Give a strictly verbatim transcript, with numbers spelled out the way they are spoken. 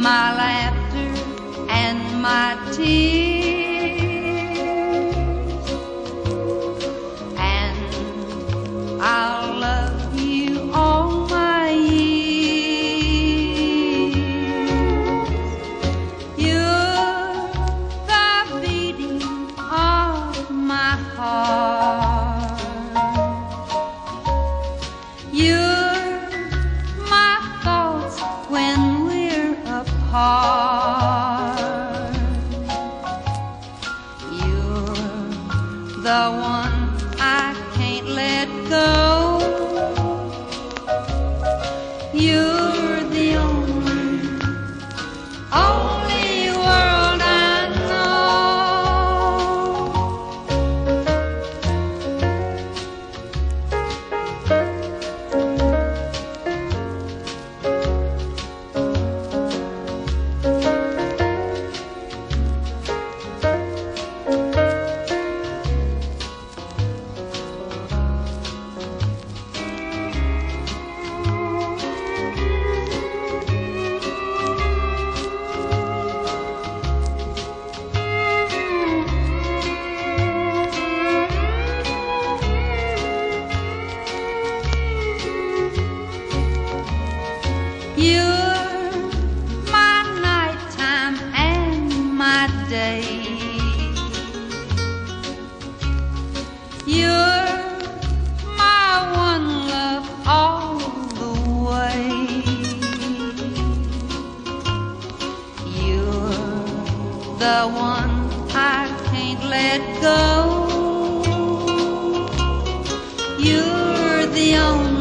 my laughter and my tears, and I'll love you all my years. You're the beating of my heart. You're my thoughts when we're apart. You're the one I can't let go. You're the only, only world I You're my nighttime and my day. You're my one love all the way. You're the one I can't let go. You're the only